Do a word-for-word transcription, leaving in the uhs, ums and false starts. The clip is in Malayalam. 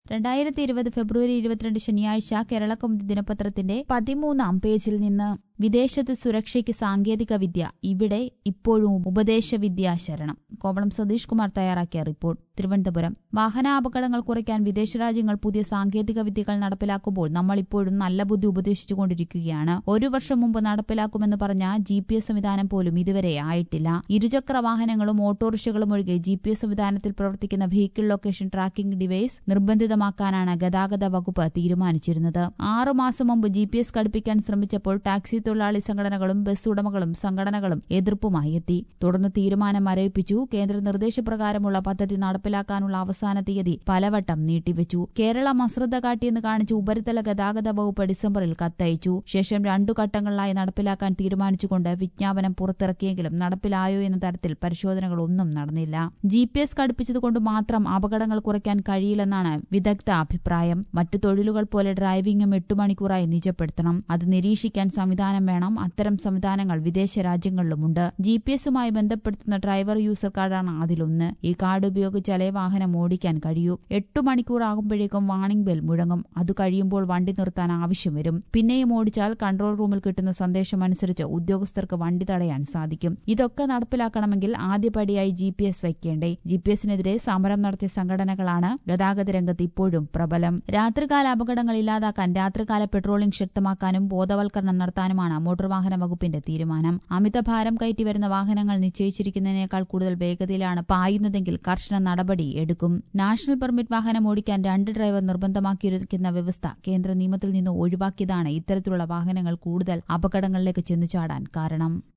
രണ്ടായിരത്തി ഇരുപത് ഫെബ്രുവരി ഇരുപത്തിരണ്ട് ശനിയാഴ്ച കേരളകൗമുദി ദിനപത്രത്തിന്റെ പതിമൂന്നാം പേജിൽ നിന്ന് വിദേശത്ത് സുരക്ഷയ്ക്ക് സാങ്കേതിക വിദ്യ, ഇവിടെ ഇപ്പോഴും ഉപദേശവിദ്യാ ശരണം. കോവളം സതീഷ് കുമാർ തയ്യാറാക്കിയ റിപ്പോർട്ട്. തിരുവനന്തപുരം. വാഹനാപകടങ്ങൾ കുറയ്ക്കാൻ വിദേശ രാജ്യങ്ങൾ പുതിയ സാങ്കേതിക വിദ്യകൾ നടപ്പിലാക്കുമ്പോൾ നമ്മൾ ഇപ്പോഴും നല്ല ബുദ്ധി ഉപദേശിച്ചുകൊണ്ടിരിക്കുകയാണ്. ഒരു വർഷം മുമ്പ് നടപ്പിലാക്കുമെന്ന് പറഞ്ഞ ജി പി എസ് സംവിധാനം പോലും ഇതുവരെ ആയിട്ടില്ല. ഇരുചക്ര വാഹനങ്ങളും ഓട്ടോറിക്ഷകളും ഒഴികെ ജി പി എസ് സംവിധാനത്തിൽ പ്രവർത്തിക്കുന്ന വെഹിക്കിൾ ലൊക്കേഷൻ ട്രാക്കിംഗ് ഡിവൈസ് നിർബന്ധിതമാക്കാനാണ് ഗതാഗത വകുപ്പ് തീരുമാനിച്ചിരുന്നത്. ആറുമാസം മുമ്പ് ജി പി എസ് ഘടിപ്പിക്കാൻ ശ്രമിച്ചപ്പോൾ ടാക്സി തൊഴിലാളി സംഘടനകളും ബസ് ഉടമകളും സംഘടനകളും എതിർപ്പുമായി എത്തി. തുടർന്ന് തീരുമാനം മരവിപ്പിച്ചു. കേന്ദ്ര നിർദ്ദേശപ്രകാരമുള്ള പദ്ധതി നടപ്പിലാക്കാനുള്ള അവസാന തീയതി പലവട്ടം നീട്ടിവെച്ചു. കേരളം അശ്രദ്ധ കാട്ടിയെന്ന് കാണിച്ച് ഉപരിതല ഗതാഗത വകുപ്പ് ഡിസംബറിൽ കത്തയച്ചു. ശേഷം രണ്ടു ഘട്ടങ്ങളിലായി നടപ്പിലാക്കാൻ തീരുമാനിച്ചുകൊണ്ട് വിജ്ഞാപനം പുറത്തിറക്കിയെങ്കിലും നടപ്പിലായോ എന്ന തരത്തിൽ പരിശോധനകളൊന്നും നടന്നില്ല. ജി പി എസ് ഘടിപ്പിച്ചതുകൊണ്ട് മാത്രം അപകടങ്ങൾ കുറയ്ക്കാൻ കഴിയില്ലെന്നാണ് വിദഗ്ധ അഭിപ്രായം. മറ്റു തൊഴിലുകൾ പോലെ ഡ്രൈവിംഗും എട്ടു മണിക്കൂറായി നിജപ്പെടുത്തണം. അത് നിരീക്ഷിക്കാൻ സംവിധാനം വേണം. അത്തരം സംവിധാനങ്ങൾ വിദേശ രാജ്യങ്ങളിലുമുണ്ട്. ജി പി എസുമായി ബന്ധപ്പെടുത്തുന്ന ഡ്രൈവർ യൂസർ കാർഡാണ് അതിലൊന്ന്. ഈ കാർഡ് ഉപയോഗിച്ചാലേ വാഹനം ഓടിക്കാൻ കഴിയൂ. എട്ടു മണിക്കൂർ ആകുമ്പോഴേക്കും വാണിംഗ് ബെൽ മുഴങ്ങും. അത് കഴിയുമ്പോൾ വണ്ടി നിർത്താൻ ആവശ്യം വരും. പിന്നെയും ഓടിച്ചാൽ കൺട്രോൾ റൂമിൽ കിട്ടുന്ന സന്ദേശം അനുസരിച്ച് ഉദ്യോഗസ്ഥർക്ക് വണ്ടി തടയാൻ സാധിക്കും. ഇതൊക്കെ നടപ്പിലാക്കണമെങ്കിൽ ആദ്യപടിയായി ജി പി എസ് വയ്ക്കേണ്ടേ. ജി പി എസിനെതിരെ സമരം നടത്തിയ സംഘടനകളാണ് ഗതാഗത രംഗത്ത് ഇപ്പോഴും പ്രബലം. രാത്രികാല അപകടങ്ങൾ ഇല്ലാതാക്കാൻ രാത്രികാല പെട്രോളിംഗ് ശക്തമാക്കാനും ബോധവൽക്കരണം നടത്താനുമാണ് മോട്ടോർ വാഹന വകുപ്പിന്റെ തീരുമാനം. അമിതഭാരം കയറ്റി വരുന്ന വാഹനങ്ങൾ നിശ്ചയിച്ചിരിക്കുന്നതിനേക്കാൾ കൂടുതൽ വേഗതയിലാണ് പായുന്നതെങ്കിൽ കർശന നടപടി എടുക്കും. നാഷണൽ പെർമിറ്റ് വാഹനം ഓടിക്കാൻ രണ്ട് ഡ്രൈവർ നിർബന്ധമാക്കിയിരിക്കുന്ന വ്യവസ്ഥ കേന്ദ്ര നിയമത്തിൽ നിന്ന് ഒഴിവാക്കിയതാണ് ഇത്തരത്തിലുള്ള വാഹനങ്ങൾ കൂടുതൽ അപകടങ്ങളിലേക്ക് ചെന്നുചാടാൻ കാരണം.